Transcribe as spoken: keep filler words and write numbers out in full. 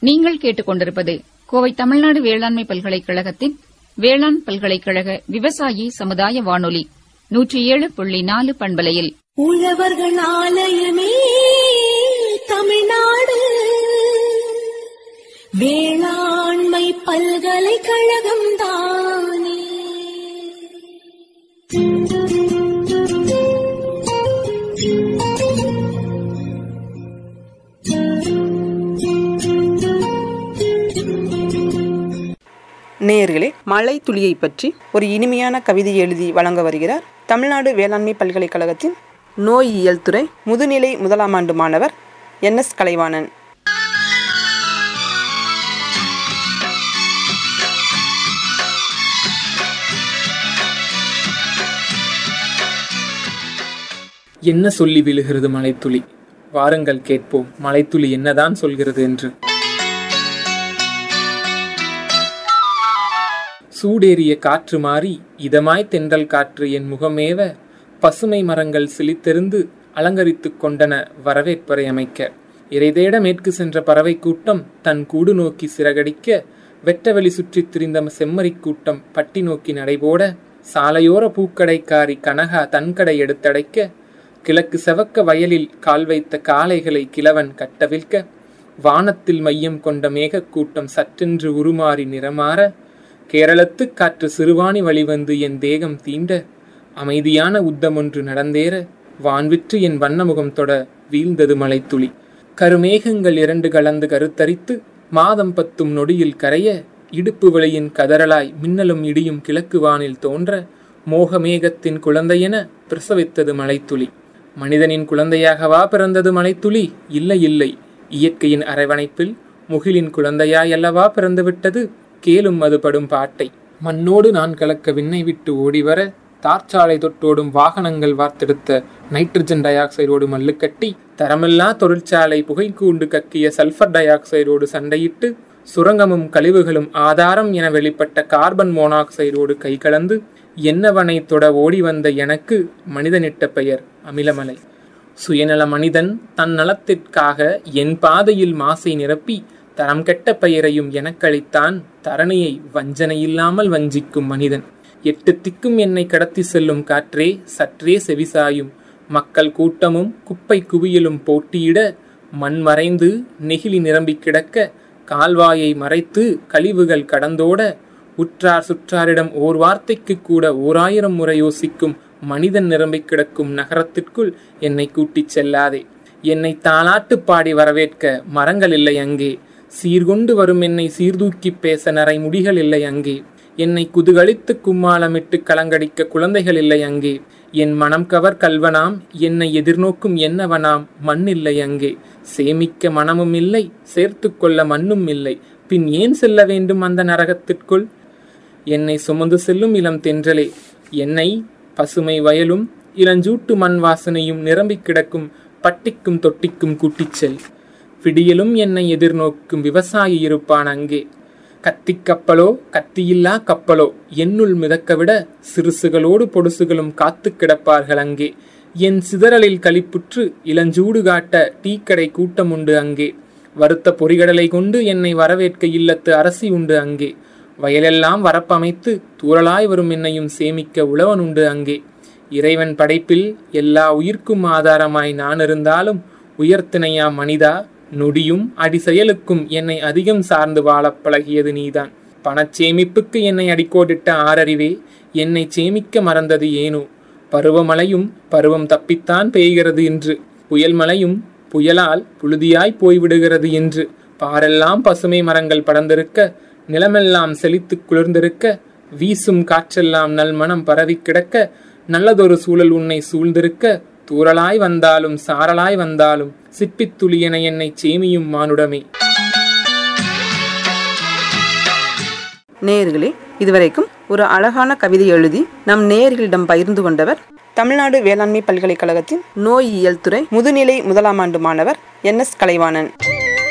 நீங்கள் கேட்டுக்கொண்டிருப்பது கோவை தமிழ்நாடு வேளாண்மை பல்கலைக்கழகத்தின் வேளாண் பல்கலைக்கழக விவசாயி சமுதாய வானொலி நூற்றி ஏழு புள்ளி நாலு பண்பலையில் உழவர்கள் ஆலயமே தமிழ்நாடு வேளாண்மை பல்கலைக்கழகம் தானே. நேயர்களே, மழை துளியை பற்றி ஒரு இனிமையான கவிதை எழுதி வழங்க வருகிறார் தமிழ்நாடு வேளாண்மை பல்கலைக்கழகத்தின் நோயியல் துறை முதுநிலை முதலாம் ஆண்டு மாணவர் என் எஸ் கலைவாணன். என்ன சொல்லி விழுகிறது மழைத்துளி? வாருங்கள் கேட்போம் மழைத்துளி என்னதான் சொல்கிறது என்று. சூடேறிய காற்று மாறி இதமாய் தென்றல் காற்று என் முகமேவ பசுமை மரங்கள் சிலித்தெருந்து அலங்கரித்துக் கொண்டன வரவேற்பறை அமைக்க. இறைதேட மேற்கு சென்ற பறவை கூட்டம் தன் கூடு நோக்கி சிறகடிக்க, வெட்டவெளி சுற்றித் திரிந்த செம்மறி கூட்டம் பட்டி நோக்கி நடைபோட, சாலையோர பூக்கடைக்காரி கனகா தன்கடை எடுத்தடைக்க, கிழக்கு செவக்க வயலில் கால் வைத்த காளைகளை கிழவன் கட்டவிழ்க்க, வானத்தில் மையம் கொண்ட மேகக்கூட்டம் சற்றென்று உருமாறி நிறமாற, கேரளத்து காற்று சிறுவாணி வழிவந்து என் தேகம் தீண்ட, அமைதியான உத்தமொன்று நடந்தேற, வான்விற்று என் வண்ணமுகம் தொட வீழ்ந்தது மழைத்துளி. கருமேகங்கள் இரண்டு கலந்து கருத்தரித்து மாதம் பத்தும் நொடியில் கரைய, இடுப்பு வழியின் கதறலாய் மின்னலும் இடியும் கிழக்கு வானில் தோன்ற, மோகமேகத்தின் குழந்தையென பிரசவித்தது மழைத்துளி. மனிதனின் குழந்தையாகவா பிறந்தது மழைத்துளி? இல்லை இல்லை, இயற்கையின் அரவணைப்பில் முகிலின் குழந்தையாய் அல்லவா பிறந்துவிட்டது. கேளும் அது படும் பாட்டை. மண்ணோடு நான் கலக்க விண்ணை விட்டு ஓடிவர, தார்ச்சாலை தொட்டோடும் வாகனங்கள் வார்த்தெடுத்த நைட்ரஜன் டை ஆக்சைடோடு மல்லுக்கட்டி, தரமில்லா தொழிற்சாலை புகை கூண்டு கக்கிய சல்பர் டை ஆக்சைடோடு சண்டையிட்டு, சுரங்கமும் கழிவுகளும் ஆதாரம் என வெளிப்பட்ட கார்பன் மோனாக்சைடோடு கை கலந்து, என்னவனை தொட ஓடி வந்த எனக்கு மனிதனிட்ட பெயர் அமிலமலை. சுயநல மனிதன் தன் நலத்திற்காக என் பாதையில் மாசை நிரப்பி, தரம் கெட்ட பெயரையும் எனக்களித்தான் தரணியை வஞ்சனையில்லாமல் வஞ்சிக்கும் மனிதன். எட்டு திக்கும் என்னை கடத்தி செல்லும் காற்றே சற்றே செவிசாயும், மக்கள் கூட்டமும் குப்பை குவியலும் போட்டியிட, மண் மறைந்து நெகிழி நிரம்பி கிடக்க, கால்வாயை மறைத்து கழிவுகள் கடந்தோட, உற்றார் சுற்றாரிடம் ஓர் வார்த்தைக்கு கூட ஓராயிரம் முறை யோசிக்கும் மனிதன் நிரம்பி கிடக்கும் நகரத்திற்குள் என்னை கூட்டிச் செல்லாதே. என்னை தாளாட்டு பாடி வரவேற்க மரங்கள் இல்லை அங்கே, சீர்கொண்டு வரும் என்னை சீர்தூக்கி பேச நரை முடிகள் இல்லை அங்கே, என்னை குதுகலித்து கும்மாளமிட்டு கலங்கடிக்க குழந்தைகள் இல்லை அங்கே, என் மனம் கவர் கல்வனாம் என்னை எதிர்நோக்கும் என்னவனாம் மண் இல்லை அங்கே, சேமிக்க மனமும் இல்லை சேர்த்து கொள்ள மண்ணும் இல்லை, பின் ஏன் செல்ல வேண்டும் அந்த நரகத்திற்குள்? என்னை சுமந்து செல்லும் இளம் தென்றலே, என்னை பசுமை வயலும் இளஞ்சூட்டு மண் வாசனையும் நிரம்பி கிடக்கும் பட்டிக்கும் தொட்டிக்கும் கூட்டிச் செல். விடியலும் என்னை எதிர்நோக்கும் விவசாயி இருப்பான் அங்கே. கத்தி கப்பலோ கத்தியில்லா கப்பலோ என்னுள் மிதக்கவிட, சிறுசுகளோடு பொடுசுகளும் காத்து கிடப்பார்கள் அங்கே. என் சிதறலில் களிப்புற்று இளஞ்சூடு காட்ட டீக்கடை கூட்டம் உண்டு அங்கே. வறுத்த பொறிகடலை கொண்டு என்னை வரவேற்க இல்லத்து அரசி உண்டு அங்கே. வயலெல்லாம் வரப்பமைத்து தூரலாய் வரும் என்னையும் சேமிக்க உழவன் உண்டு அங்கே. இறைவன் படைப்பில் எல்லா உயிர்க்கும் ஆதாரமாய் நான் இருந்தாலும், உயர்த்தினையா மனிதா, நொடியும் அடி செயலுக்கும் என்னை அதிகம் சார்ந்து வாழப் பழகியது நீதான். பணச்சேமிப்புக்கு என்னை அடிக்கோடிட்ட ஆறறிவே, என்னை சேமிக்க மறந்தது ஏனோ? பருவமழையும் பருவம் தப்பித்தான் பெய்கிறது என்று, புயல் மழையும் புயலால் புழுதியாய் போய்விடுகிறது என்று, பாரெல்லாம் பசுமை மரங்கள் படர்ந்திருக்க, நிலமெல்லாம் செழித்து குளிர்ந்திருக்க, வீசும் காற்றெல்லாம் நல்மனம் பரவி கிடக்க, நல்லதொரு சூழல் உன்னை சூழ்ந்திருக்க, தூரலாய் வந்தாலும் சாரலாய் வந்தாலும் சிற்பித்துளியென என்னை சேமியும் மானுடமே. நேயர்களே, இதுவரைக்கும் ஒரு அழகான கவிதை எழுதி நம் நேயர்களிடம் பகிர்ந்து கொண்டவர் தமிழ்நாடு வேளாண்மை பல்கலைக்கழகத்தின் நோயியல் துறை முதுநிலை முதலாம் ஆண்டு மாணவர் என் எஸ் கலைவாணன்.